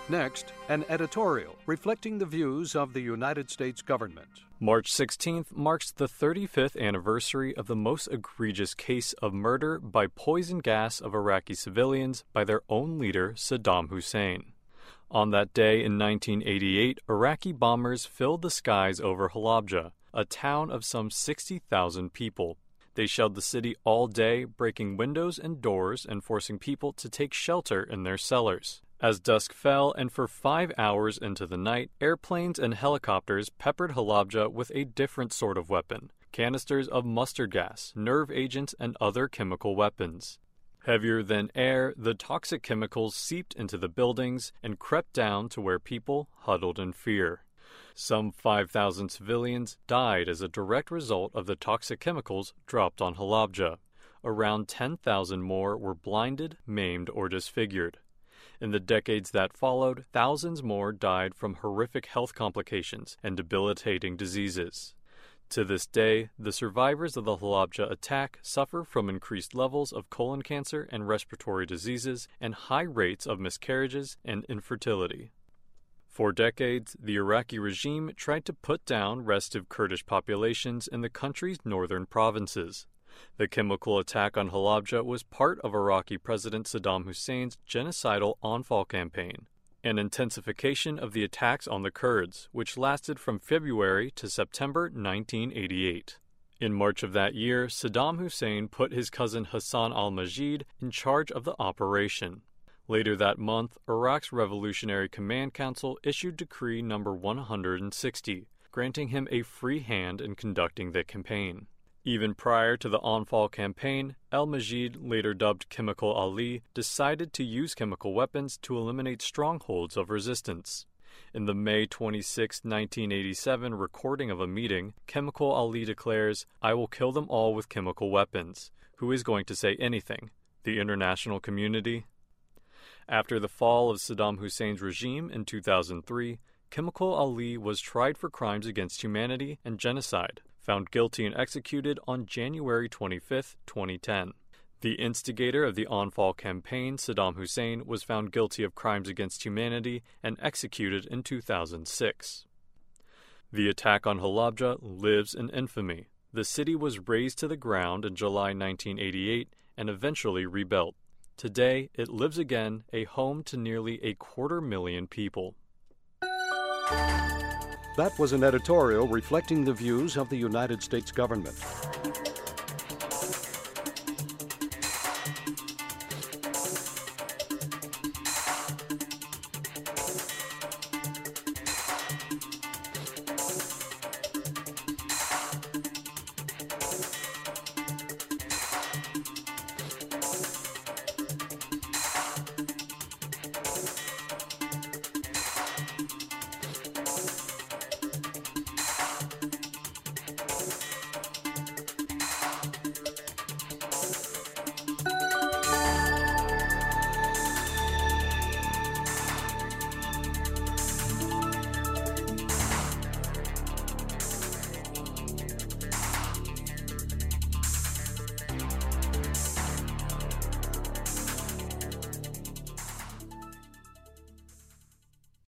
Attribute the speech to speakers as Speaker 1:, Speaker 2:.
Speaker 1: Next, an editorial reflecting the views of the United States government.
Speaker 2: March 16th marks the 35th anniversary of the most egregious case of murder by poison gas of Iraqi civilians by their own leader, Saddam Hussein. On that day in 1988, Iraqi bombers filled the skies over Halabja, a town of some 60,000 people. They shelled the city all day, breaking windows and doors and forcing people to take shelter in their cellars. As dusk fell and for 5 hours into the night, airplanes and helicopters peppered Halabja with a different sort of weapon, canisters of mustard gas, nerve agents, and other chemical weapons. Heavier than air, the toxic chemicals seeped into the buildings and crept down to where people huddled in fear. Some 5,000 civilians died as a direct result of the toxic chemicals dropped on Halabja. Around 10,000 more were blinded, maimed, or disfigured. In the decades that followed, thousands more died from horrific health complications and debilitating diseases. To this day, the survivors of the Halabja attack suffer from increased levels of colon cancer and respiratory diseases and high rates of miscarriages and infertility. For decades, the Iraqi regime tried to put down restive Kurdish populations in the country's northern provinces. The chemical attack on Halabja was part of Iraqi President Saddam Hussein's genocidal Anfal campaign, an intensification of the attacks on the Kurds, which lasted from February to September 1988. In March of that year, Saddam Hussein put his cousin Hassan al-Majid in charge of the operation. Later that month, Iraq's Revolutionary Command Council issued Decree No. 160, granting him a free hand in conducting the campaign. Even prior to the Anfal campaign, al-Majid, later dubbed Chemical Ali, decided to use chemical weapons to eliminate strongholds of resistance. In the May 26, 1987 recording of a meeting, Chemical Ali declares, "I will kill them all with chemical weapons. Who is going to say anything? The international community?" After the fall of Saddam Hussein's regime in 2003, Chemical Ali was tried for crimes against humanity and genocide, found guilty and executed on January 25, 2010. The instigator of the Anfal campaign, Saddam Hussein, was found guilty of crimes against humanity and executed in 2006. The attack on Halabja lives in infamy. The city was razed to the ground in July 1988 and eventually rebuilt. Today, it lives again, a home to nearly 250,000 people.
Speaker 1: That was an editorial reflecting the views of the United States government.